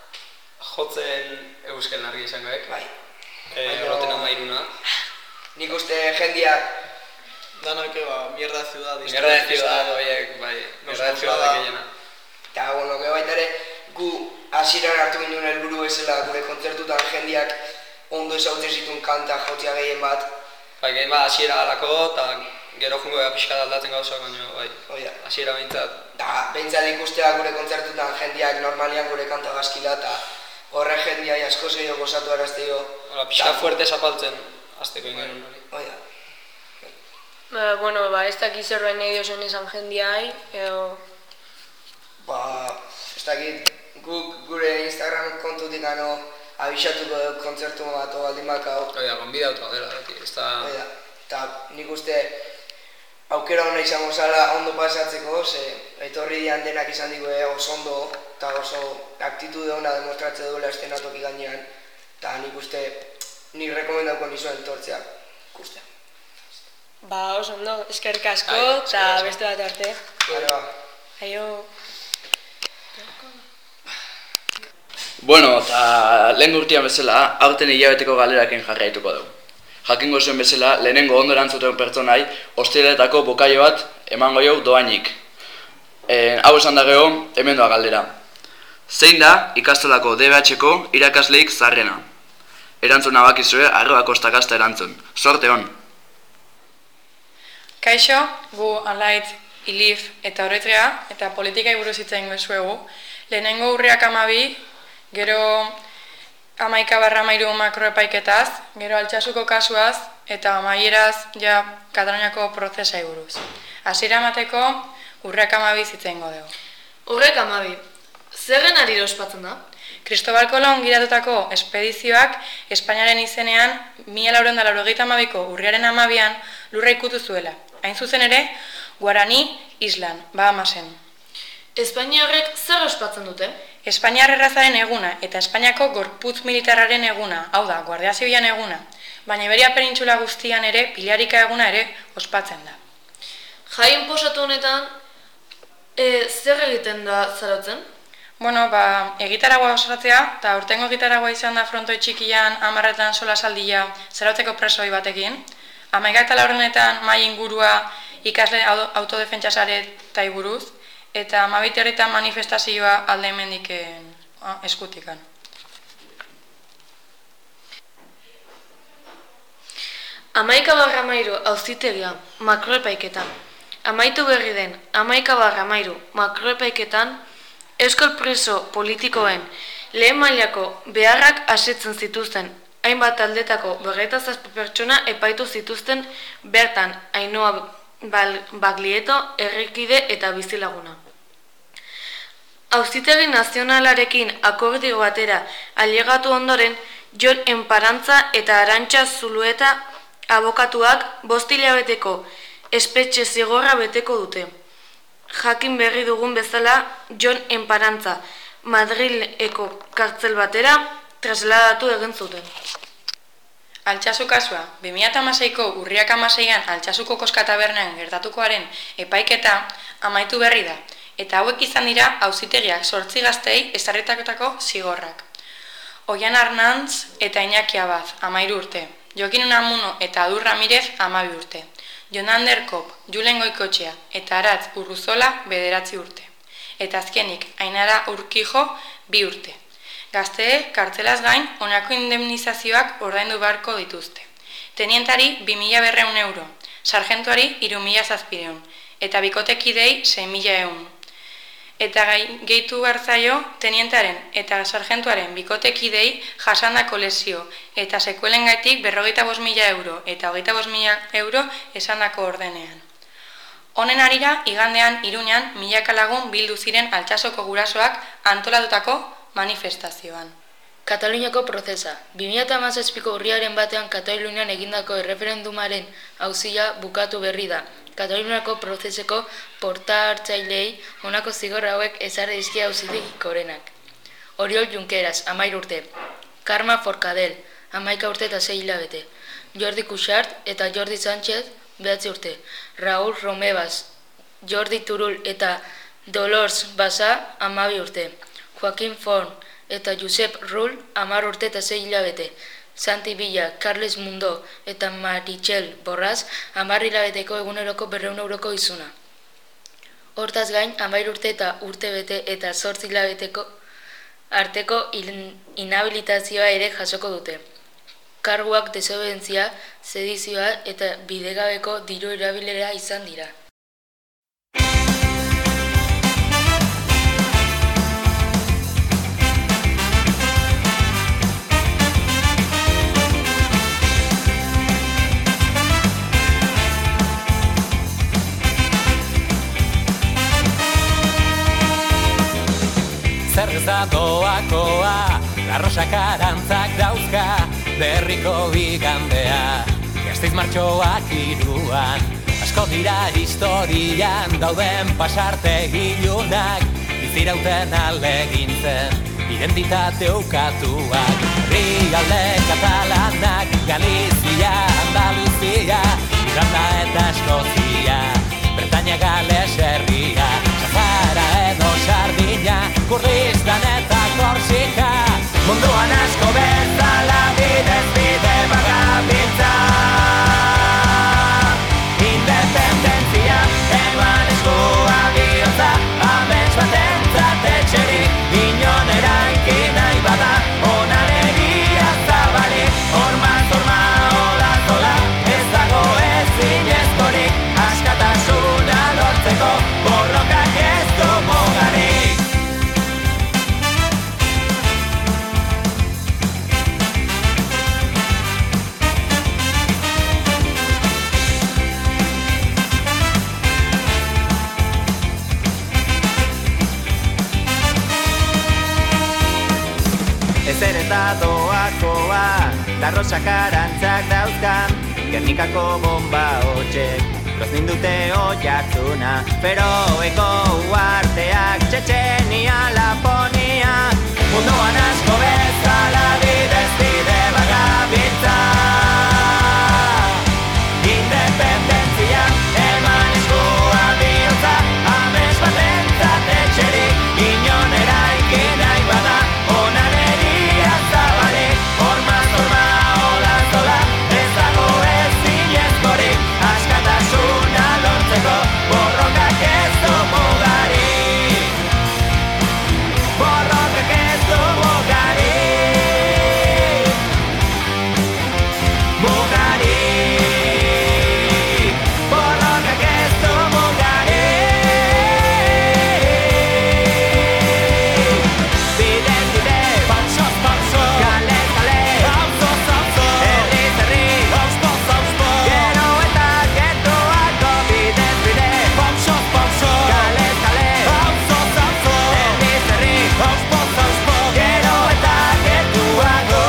jotzen Euskal Nargi izangoek, bai. Horroten amairuna. Nik uste jendiak danak eba, mierda ciudad. Mierda de ciudad, oiek, bai, mierda de ciudad gehiena. Eta, bueno, gero baita ere, gu hasieran hartu ginduen helburu bezala gure kontzertutan jendiak ondo ezautzen zituen kanta jotzea gehien bat. Bai, gehien bat hasiera galako, eta gero jungo ega pixka aldatzen gauzak, baina, bai, hasiera behintzat. Eta, behintzat ikustea gure kontzertutan jendiak normalian gure kanta gazkila, eta horre jendiai asko zeio gozatu arazteo. Pixka fuerte zapaltzen, azteko ingen hori. Oida. Ba, bueno, ba, ez dakit zerbait nahi diozen esan jendiai, edo... Ba, ez dakit guk gure Instagram kontutik gano abisatuko dut kontzertu bat baldin bakau. Oida, gonbidautu dela, ez da... Oida, eta nik uste aukera hona izango zala ondo pasatzeko, ze etorri dian denak izan digu oso ondo, eta oso aktitude hona demostratze duela estenatoki gainean, eta nik uste nik rekomendauko nizuen tortzea ikustea. Ba, oso ondo, eskerrik asko, eta beste bat arte. Aio. Aio. Bueno, eta lehen urtean bezala, aurten hilabeteko galeraken jarraituko dugu. Jakingo zuen bezala, lehenengo ondo erantzuten pertsonai, ostiraletako bokaio bat emango jau doainik. E, hau esan da geho, hemen doa galdera. Zein da ikastolako D B H-ko irakasleik zarrena? Erantzuna bakizue, arroba kostakasta erantzun. Sorte hon! Kaixo, gu alaitz ilif eta horretzea, eta politikai buruz hitz egingo zuegu. Lehenengo urriak amabi, gero amaika barra amairu makroepaiketaz, gero Altsasuko kasuaz, eta amaieraz ja Kataluniako prozesai buruz. Hasiera emateko urriak amabi hitz egingo dugu. Urriak amabi, zerren ari ospatzen da? Cristobal Colón gidatutako espedizioak Espainiaren izenean mila laurehun eta laurogeita hamabiko urriaren hamabian lurra ikutu zuela. Hain zuzen ere, Guarani Islan, Bahamasen. Espainiarrek zer ospatzen dute? Espainiar errazaren eguna eta Espainiako gorputz militarraren eguna, hau da, Guardia Zibilan eguna, baina Iberia penintxula guztian ere Pilarika eguna ere ospatzen da. Jai inposatu honetan, e, zer egiten da zarautzen? Bueno, ba, egitaragua osatzea, eta urtengo egitaragua izan da frontoi txikian amarretan sola saldia zarautzeko presoi batekin. Hamaika eta laurenetan mai ingurua ikasle autodefentsasare tai buruz, eta hamabit horretan manifestazioa alde hemendiken eskutikan. Hamaika barra amairu auzitegia makroepaiketan. Amaitu berri den hamaika barra amairu makroepaiketan euskal preso politikoen lehen mailako beharrak asetzen zituzten hainbat aldetako berrogeita zazpi pertsona epaitu zituzten bertan Ainhoa Baglietto, Errekide eta bizilaguna. Auzitegi nazionalarekin akordio batera ailegatu ondoren, Jon Enparantza eta Arantxa Zulueta abokatuak bost hilabeteko espetxe zigorra beteko dute. Jakin berri dugun bezala, Jon Enparantza Madrileko kartzel batera trasladatu egin zuten. Altsasu kasua, bi mila hamaseiko urriak hamaseian Altsasuko Koska Tabernan gertatukoaren epaiketa amaitu berri da, eta hauek izan dira auzitegiak zortzi gaztei ezarritako zigorrak. Oian Arnantz eta Iñaki Abad, amairu urte, Jokin Unamuno eta Adur Ramirez, amabi urte. Jon Anderkop, Julen Goikotxea eta Aratz Urruzola bederatzi urte. Eta azkenik, Ainara Urkijo, bi urte. Gazteek kartzelaz gain, honako indemnizazioak ordaindu beharko dituzte. Tenientari bi mila berrehun euro, sargentuari hiru mila zazpiehun, eta bikotekidei sei mila ehun. Eta gehitu gartzaio, tenientaren eta sargentuaren bikotekidei jasandako lesio eta sekuelengaitik berrogeita bost mila euro eta hogeita bost mila euro esandako ordenean. Honen harira, igandean Iruñan milaka lagun bildu ziren Altsasoko gurasoak antolatutako manifestazioan. Kataluniako prozesa. bi mila hamazazpiko urriaren batean Katalunian egindako erreferendumaren auzia bukatu berri da. Kataluniako prozeseko porta hartzailei honako zigor hauek ezarri dizkie auzitegi gorenak. Oriol Junqueras, hamairu urte. Karma Forcadell, hamaika urte eta sei hilabete. Jordi Cuixart eta Jordi Sánchez, bederatzi urte. Raúl Romevas, Jordi Turul eta Dolors Basa, hamabi urte. Joaquín Forn eta Josep Rull, hamar urte eta sei hilabete. Santi Villa, Carles Mundó eta Marichel Borras, hamar hilabeteko eguneroko berrehun euroko izuna. Hortaz gain, hamairu urte eta urte bete eta zortzi hilabeteko arteko inhabilitazioa ere jasoko dute. Karguak desobentzia, sedizioa eta bidegabeko diru erabilera izan dira. Zer ez da doakoa, larrosak arantzak dauzka, berriko bigandea, Gasteiz martxoak iruan, asko dira historian dauden pasarte gilunak, bizirauten alegintzen, identitate ukatuak, herrialde katalanak, Galizia, Andaluzia, Irlanda eta Eskozia, Bretaña, Gales herria, Sahara edo Sardina, Kurdistan eta Korsika, munduan asko bezala bidez bide bagabiltza. Independentzia, eman eskua bihotza, amets batentzat etxerik, inon eraiki nahi bada, onaregia zabalik, hormaz horma hola zola, ez dago ez zinezkorik, askatasuna lortzeko. da doakoa, darrosak arantzak dauzkan, Gernikako bomba hotxek, goznin dute oiartzuna, Feroeko uarteak, Txetxenia, Laponia, munduan asko bezala bidez bide bagabiltza. Independentzia, eman eskua bihotza, amets batentzat etxerik, inon eraiki nahi bada, onaneria zabalik, horma zorma hola zola, ez dago ez zinezkorik, askatasuna lortzeko, borrokak ez du mugarik, borrokak ez du mugarik, mugarik, borrokak ez du mugarik. Bidez bide, pausoz pauso, kalez kale, auzoz auzo, herriz herri, hauspoz hauspo, gero eta gertuako bidez bide, pausoz pauso, kalez kale, auzoz auzo, herriz herri, hauspoz hauspo, gero eta gertuako.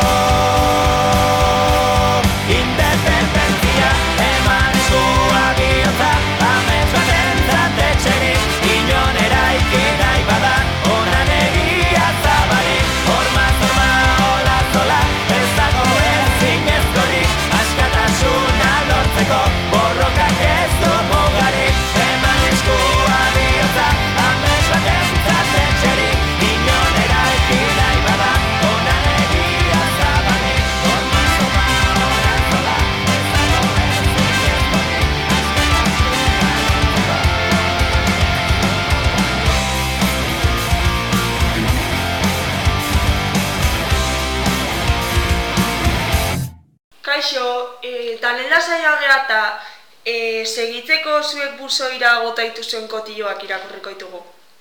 Independentzia, eman eskua bihotza, amets batentzat etxerik, inon eraiki nahi bada, onanegia zabalik, horma zorma hola zola, ez dago ez zinezkorik, askatasuna lortzeko, borrokak ez du mugarik, eman eskua bihotza, amets batentzat etxerik, inon eraiki nahi bada, onanegia zabalik, horma zorma hola zola, ez dago ez zinezkorik, Kaixo, e, danela saia geata, e, segitzeko zuek buzoira gotaitu zuen kotilloak irakurriko ditugu.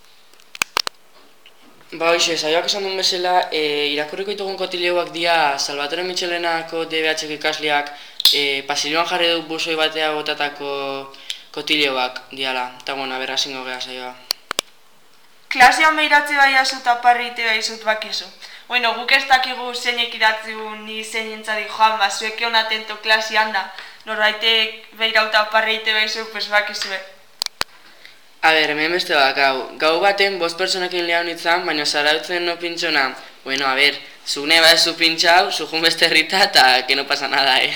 Ba, hoxe, saioak esan duen bezala, e, irakurriko ditugun kotileoak dira Salvatore Michelenako D B H ikasleak e, pasilloan jarri du buzoi batea botatako kotileoak diala. Eta, bueno, berra zingo geha saioa. Klasean behiratze baia zu eta parrite bai zut bakizu. Bueno, guk ez dakigu zeinek idatziun ni zein entzadi joan, ba, zuek egon atento klasean da. Norbaitek behirauta parreite bai zu, pues bakizue. A ber, hemen beste bakau. Gau baten bost personekin lehau nintzen, baina zarautzen no pintxona. Bueno, a ber, zu neba ez zu pintxau, zu jun beste herrita eta que no pasa nada, eh.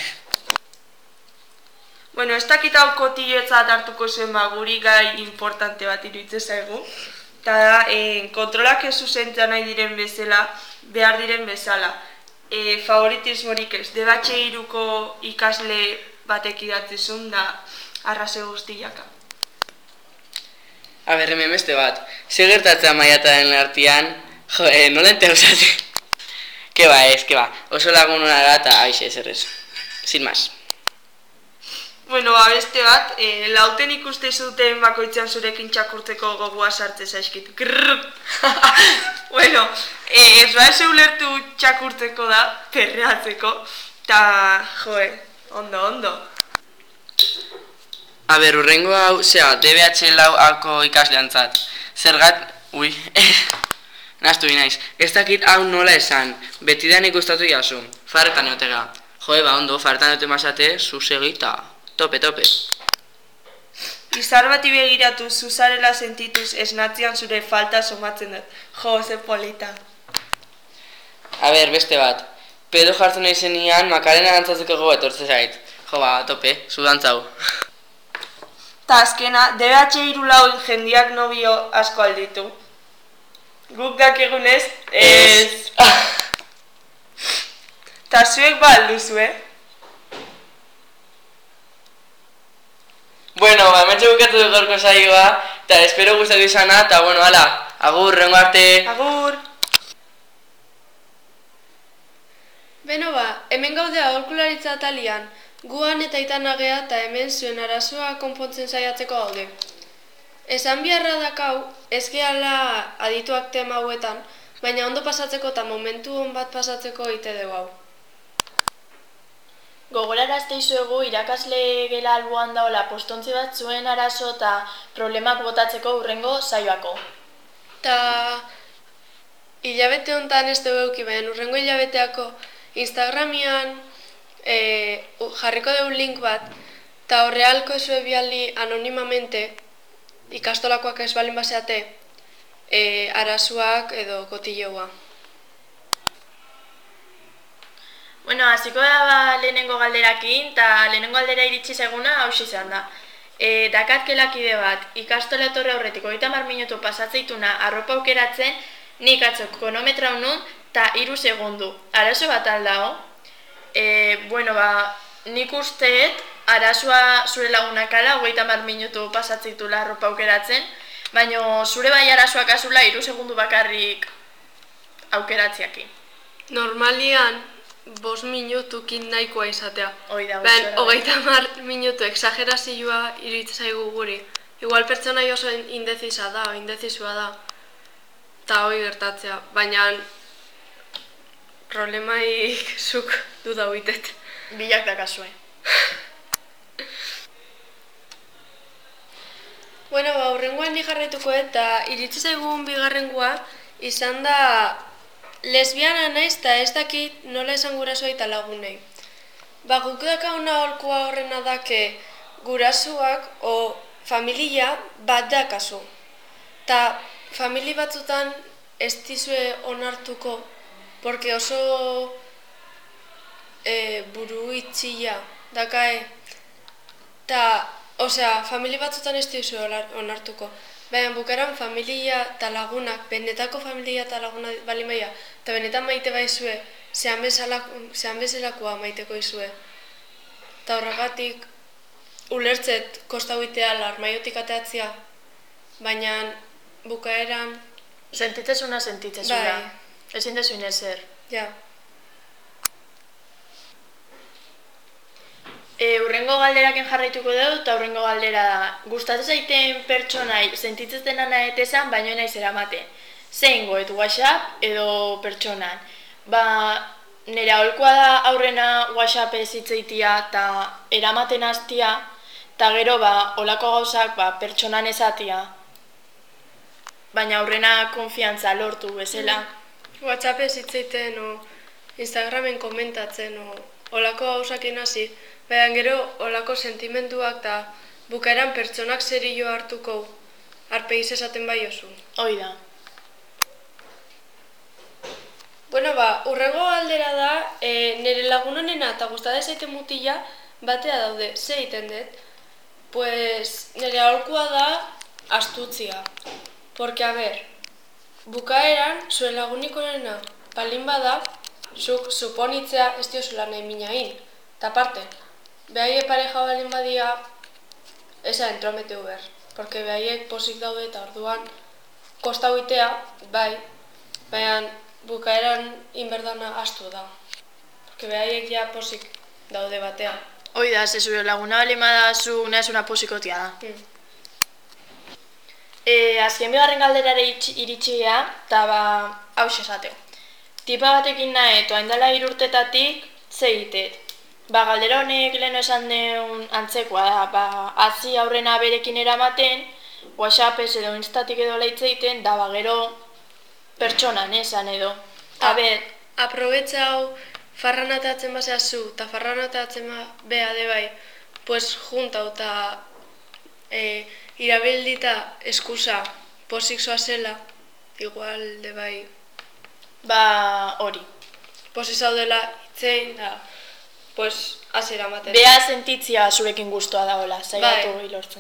Bueno, ez dakit hau kotilloetzat hartuko zuen ba, guri gai importante bat iruditzen zaigu. Eta da, eh, kontrolak ez zuzentzea nahi diren bezala, behar diren bezala. E, favoritismorik ez, D B H hiruko ikasle batek idatzizun da arrazoi guztiaka. A ber, hemen beste bat. Ze gertatzea maiataren artean, jo, eh, nola ente usate? Ke ba, ez, ke ba. Oso lagun hona da eta aixe zer ez. Sin más. Bueno, ba, beste bat, e, lauten ikuste zuten bakoitzean zurekin txakurtzeko gogua sartze zaizkit. Grrrr! Bueno, e, ez ba ez ulertu txakurtzeko da, perreatzeko, eta, joe, ondo, ondo. A ber, urrengo hau, zea, D B H lau ako ikasleantzat. Zergat, ui, naztu binaiz. Ez dakit hau nola esan, betidan ikustatu jasu, farretan eotega. Joe, ba, ondo, farretan eote masate, zuzegi eta tope, tope. Izar bati begiratu zuzarela sentituz esnatzean zure falta somatzen dut. Jo, ze polita. A ber, beste bat. Pedo jartzen nahi zenian, Makarena dantzatzeko gogo etortze zait. Jo, ba, tope, zu dantzau. Ta azkena, D B H hiru lau jendiak nobio asko alditu. Guk dakigunez, ez. Ta zuek ba alduzu, eh? Bueno, ba, hemen txebukatu dut gorko saioa, eta espero gustatu izana, eta bueno, ala, agur, rengo arte. Agur. Beno ba, hemen gaude aholkularitza atalian, guan eta itanagea eta hemen zuen arazoa konpontzen saiatzeko gaude. Esan biharra dakau, ez gehala adituak tema hauetan, baina ondo pasatzeko eta momentu on bat pasatzeko ite dugu hau. Gogorarazte izuegu irakasle gela alboan daola postontzi bat zuen arazo eta problemak botatzeko urrengo saioako. Ta hilabete honetan ez dugu euki, baina urrengo hilabeteako Instagramian e, jarriko dugu link bat, eta horrealko ezue bialdi anonimamente, ikastolakoak ez balin baseate, e, arazuak edo kotilloa. Bueno, hasiko da ba, lehenengo galderakin, eta lehenengo galdera iritsi zaiguna hausi izan da. E, dakatkelakide bat, ikastola etorri aurretik hogeita hamar minutu pasatzeituna arropa aukeratzen, nik atzo kronometra unun, eta hiru segundu. Arazo bat aldao? E, bueno, ba, nik usteet, arazoa zure lagunakala, hogeita hamar minutu pasatzeitula arropa aukeratzen, baina zure bai arazoak azula hiru segundu bakarrik aukeratziakin. Normalian, bost minutukin nahikoa izatea. Oida, ben, hogeita hamar minutu exagerazioa iruditzen zaigu guri. Igual pertsona oso indezisa da, indezisua da. Eta hoi gertatzea, baina problemaik zuk duda huitet. Bilak dakazue. Bueno, ba, hurrengoan ni jarraituko eta iritsi zaigun bigarrengoa izan da lesbiana naiz eta ez dakit nola esan gurasoa eta lagunei. Ba, guk dakauna holkoa horrena dake gurasoak o familia bat dakazu. Ta famili batzutan ez dizue onartuko, porque oso e, buru itxia dakae. Ta, osea, famili batzutan ez dizue onartuko. Baina bukaran familia eta lagunak, benetako familia eta lagunak balin baia, eta benetan maite baizue, zehan bezalakoa maiteko izue. Eta horregatik, ulertzet kostau itea larmaiotik ateatzia, baina bukaeran... Sentitzezuna sentitzezuna. Bai. Ezin dezuin ezer. Ja. E, urrengo galderaken jarraituko dugu, eta urrengo galdera da. Gustatzen zaiten pertsonai sentitzen dena nahetezan, baino naiz eramaten. Zein goet, WhatsApp edo pertsonan. Ba, nire aholkoa da aurrena WhatsApp ez hitzeitia eta eramaten hastia, eta gero ba, olako gauzak ba, pertsonan ezatia. Baina aurrena konfiantza lortu bezala. WhatsApp ez hitzeiten, o Instagramen komentatzen, o olako gauzakin hasi. Baina gero, olako sentimenduak eta bukaeran pertsonak zerillo hartuko arpeiz esaten bai oso. Hoi da. Bueno, ba, urrengo galdera da, e, nire lagun honena eta gustada zaiten mutila batea daude. Ze egiten dut? Pues, nire aholkoa da astutzia. Porque, a ber, bukaeran, zuen lagunik honena balin bada, zuk suponitzea ez diozula nahi minain. Ta parte, behaie pareja balin badia, eza entrometeu behar. Porque behaiek posik daude eta orduan kosta huitea, bai, baina bukaeran inberdana astu da. Porque behaiek ja posik daude batean. Hoi da, ze zure laguna balin bada zu nahezuna posikotia da. Mm. E, azken bigarren galderare iritsi geha, eta ba, haus esateu. Tipa batekin nahe, toa indala irurtetatik, ze egitet. Ba, galdera honek leheno esan deun antzekoa da, ba, hazi aurrena berekin eramaten, WhatsAppez edo Instatik edo leitzeiten, da ba, gero pertsonan esan edo. A ber, aprobetza hau farranatatzen basea zu, eta farranatatzen beha de bai, pues juntau eta e, irabildita eskusa posik zoazela, igual de bai. Ba, hori. Posik zaudela itzein, da, pues, azera maten. Beha sentitzia zurekin guztua dagoela, zaigatu bai. Lortzen.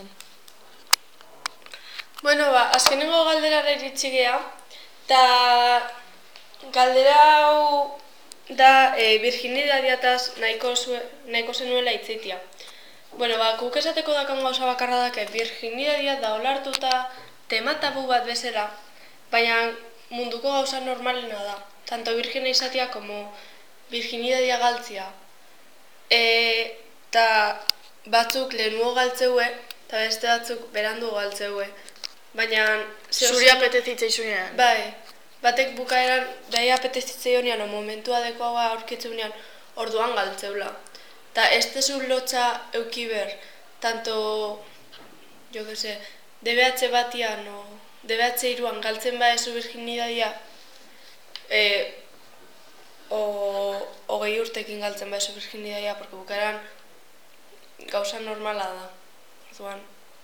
Bueno, ba, azkenengo galderara iritsi geha, eta galdera hau da e, virginidadiataz nahiko, nahiko zenuela itzeitia. Bueno, ba, guk esateko dakan gauza bakarra dake, virginidadia da olartuta tema tabu bat bezala, baina munduko gauza normalena da. Tanto virgina izatea como virginidadia galtzia. Eta batzuk lehenuo galtzeue, eta beste batzuk berandu galtzeue. Baina... Zuri apetezitza izunean. Bai, batek bukaeran behi apetezitza ionean, o momentu adekoa aurkitzeunean, orduan galtzeula. Eta ez dezu lotza eukiber, tanto, jo que se, D B H batian o D B H iruan galtzen baezu virginidadia, e, o, hogei urtekin galtzen bai supergenidaia, porque bukaeran gauza normala da. Orduan.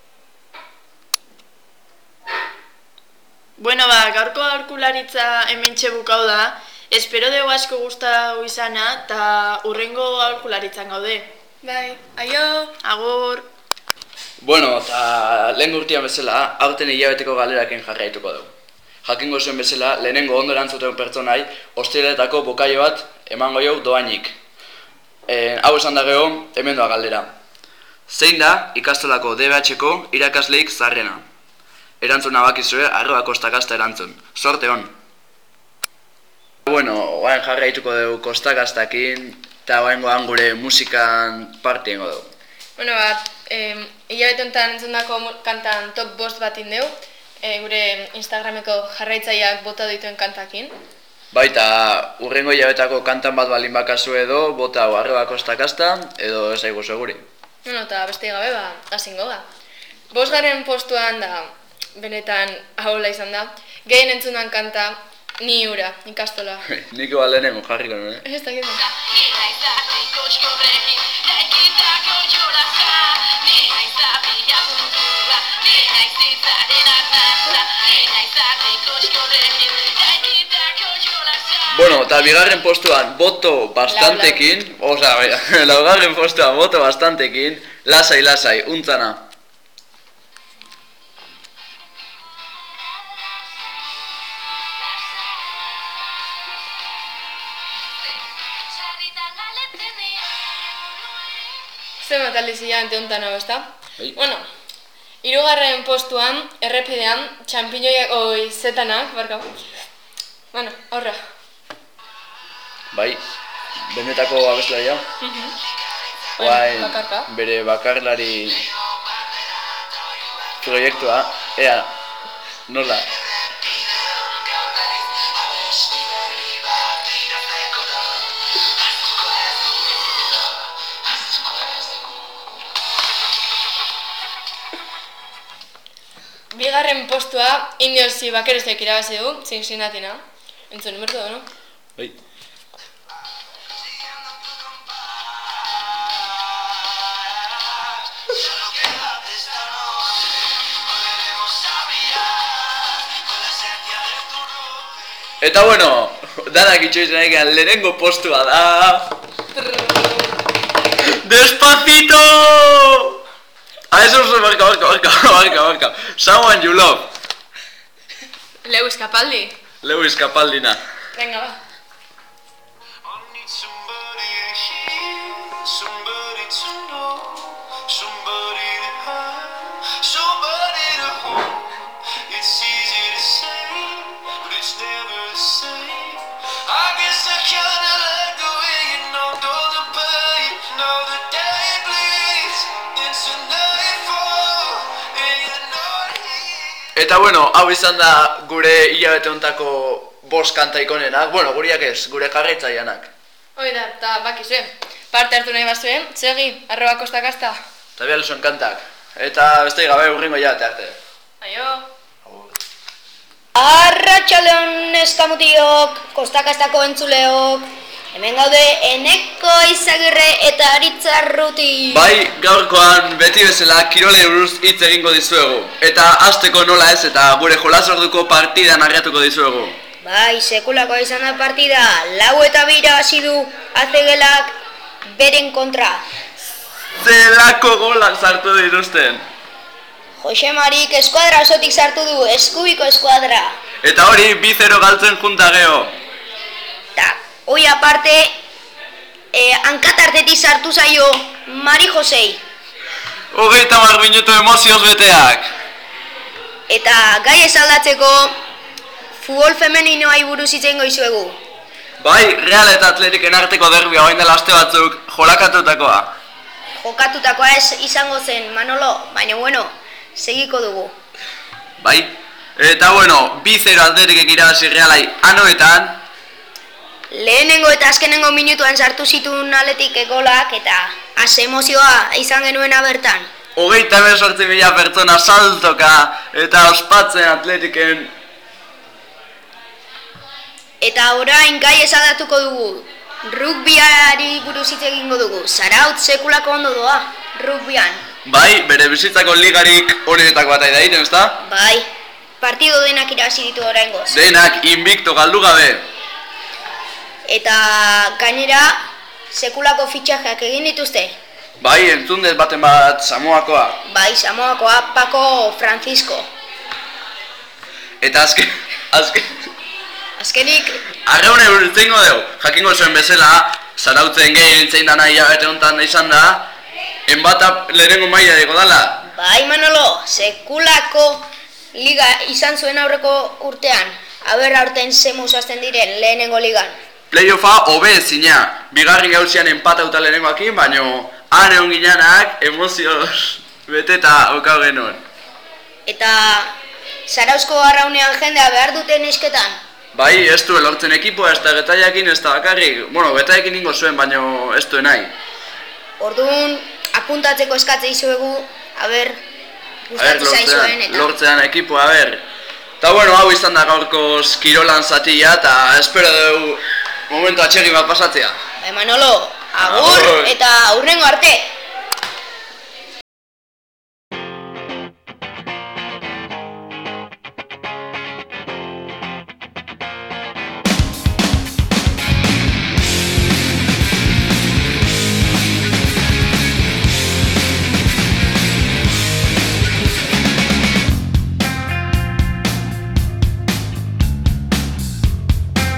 Bueno, ba, gaurko aholkularitza hementxe bukau da. Espero dugu asko gustatu izana, eta hurrengo aholkularitzan gaude. Bai, aio! Agur! Bueno, eta lehen urtean bezala, aurten hilabeteko galeraken jarraituko dugu. Jakingo zuen bezala, lehenengo ondo erantzuten pertsonai, ostiraletako bokaio bat emango jau doainik. E, hau esan da geho, hemen doa galdera. Zein da ikastolako D B H-ko irakasleik zarrena? Erantzuna bakizue, arroba kostakasta erantzun. Sorte hon! Bueno, oain jarraituko dugu kostakastakin, eta oaingoan gure musikan parte ingo dugu. Bueno, bat, eh, hilabete honetan entzundako kantan top bost bat indeu, eh, gure Instagrameko jarraitzaileak bota dituen kantakin. Baita, urrengo hilabetako kantan bat balin bakazu edo, bota hau arroba kostakasta, edo ez aigu seguri. Bueno, eta beste gabe, ba, hasingo da. Bosgarren postuan da, benetan ahola izan da, gehien entzunan kanta, Ni ura, ikastola. Niko balenengo jarriko nuen, eh? Ez da gero. Bueno, eta bigarren postuan boto bastantekin, oza, laugarren postuan boto bastantekin, lasai, lasai, untzana. Zer bat aldizia ente honetan hau, ezta? Bueno, hirugarren postuan, errepidean, txampiñoiak, oi, zetanak, barka. Bueno, aurra. Bai, benetako abeslaria. Oain, bere bakarlari proiektua, ea, nola. Bigarren postua, Indiosi bakerozek irabazi du, Cincinnatina. Entzun, numertu da, no? Bai. Eta bueno, danak itxoizen egean lehenengo postua da... Despacito! Ah, eso es barca, barca, barca, barca, barca. Someone you love. Lewis Capaldi. Lewis Capaldina. Venga, va. Eta bueno, hau izan da gure hilabete hontako bost kanta ikonenak, bueno, guriak ez, gure jarraitzaileanak. Hoi da, eta bakizue, parte hartu nahi bazuen, segi, arroba kostakasta. Eta bihal zuen kantak, eta beste gabe urringo jate arte. Aio! Arratxaldeon eskamutiok, kostakastako entzuleok, hemen gaude Eneko Izagirre eta Aritz Arruti. Bai, gaurkoan beti bezala kirole buruz hitz egingo dizuegu. Eta hasteko nola ez eta gure jolasorduko partidan argiatuko dizuegu. Bai, sekulakoa izan da partida, lau eta bira hasi du Azegelak beren kontra. Zelako golak sartu dituzten. Jose Marik eskuadra osotik sartu du, eskubiko eskuadra. Eta hori bi zero galtzen junta geho. Ta, hoi aparte, eh, hankatartetik sartu zaio Mari Josei. Hogeita mar minutu emozioz beteak. Eta gai ez aldatzeko, futbol femeninoai buruz itzen goizuegu. Bai, Real eta Atletiken arteko derbia orain dela aste batzuk jolakatutakoa. Jokatutakoa ez izango zen, Manolo, baina bueno, segiko dugu. Bai, eta bueno, bi zero Atletikek irabazi Realai anoetan. Lehenengo eta azkenengo minutuan sartu zituen Atletik golak eta az emozioa izan genuena bertan. Hogeita hemezortzi mila pertsona saltoka eta ospatzen Atletiken. Eta orain gai esadatuko dugu. Rugbiari buruz hitz egingo dugu. Zarautz sekulako ondo doa, rugbian. Bai, bere bizitzako ligarik honetako bat da egiten, ezta? Bai, partido denak irabazi ditu oraingoz. Denak invicto galdu gabe. Eta gainera sekulako fitxajeak egin dituzte. Bai, entzun dut baten bat Samoakoa. Bai, Samoakoa, Paco Francisco. Eta azken, azken... Azkenik... Arreune burtzengo dugu, jakingo zuen bezala, zarautzen gehien entzein dana hilabete honetan izan da, enbata lehenengo maila dago dala. Bai, Manolo, sekulako liga izan zuen aurreko urtean. Aber aurten zemuz hasten diren lehenengo ligan. Playoffa hobe zina, bigarren gauzian empatauta lehenengoakin, baino han egon gineanak emozioz beteta okau genuen. Eta Zarauzko arraunean jendea behar duten esketan? Bai, ez du elortzen ekipoa, ez da getaiakin, ez da bakarrik. Bueno, getaiakin ingo zuen, baino ez du nahi. Orduan, apuntatzeko eskatze izuegu, aber, gustatu zaizuen eta... Lortzean ekipoa, aber. Eta bueno, hau izan da gaurkoz kirolan zatia, eta espero dugu momentu atsegi bat pasatzea. Bai, Manolo, agur, agur. Eta aurrengo arte!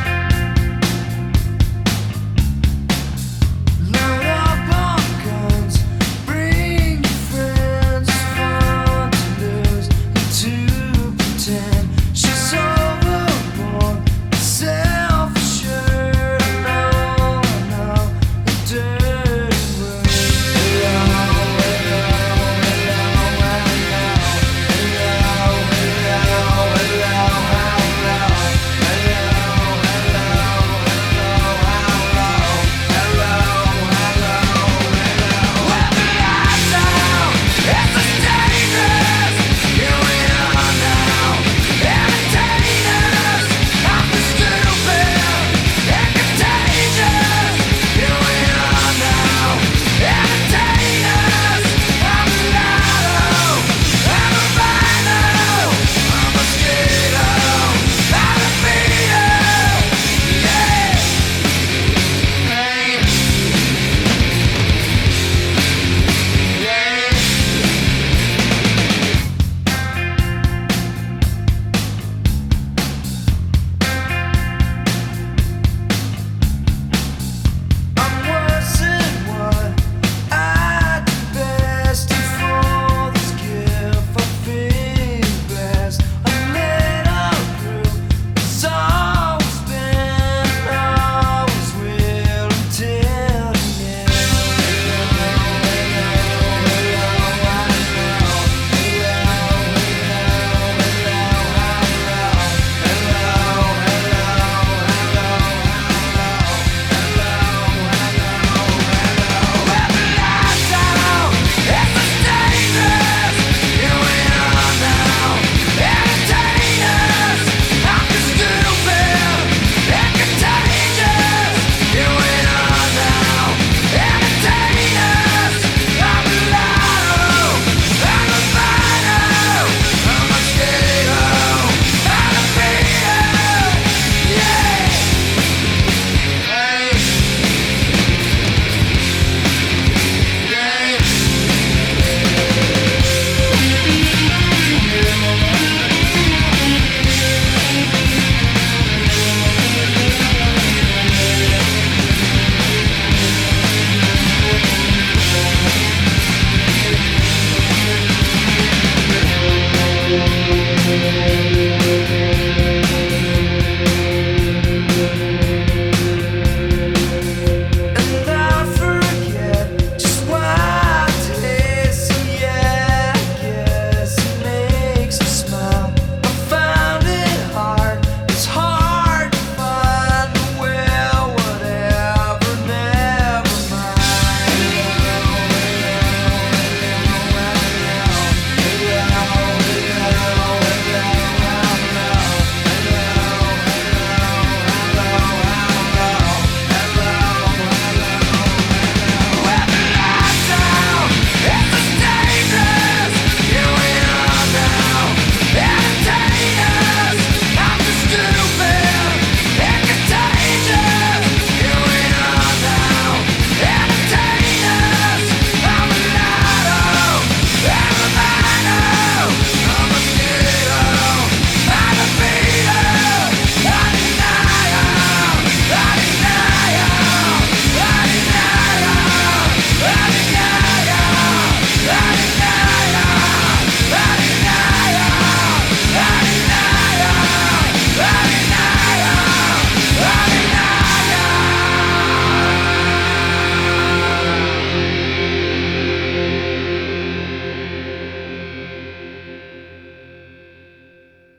Load up on guns.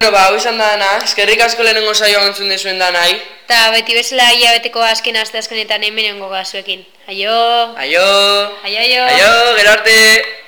Bueno, ba, hau izan da dana, eskerrik asko lehenengo saioa entzun dezuen da nahi. Ta beti bezala hilabeteko azken aste azkenetan hemenengo gazuekin. Aio! Aio! Aio, aio! Aio, gero arte!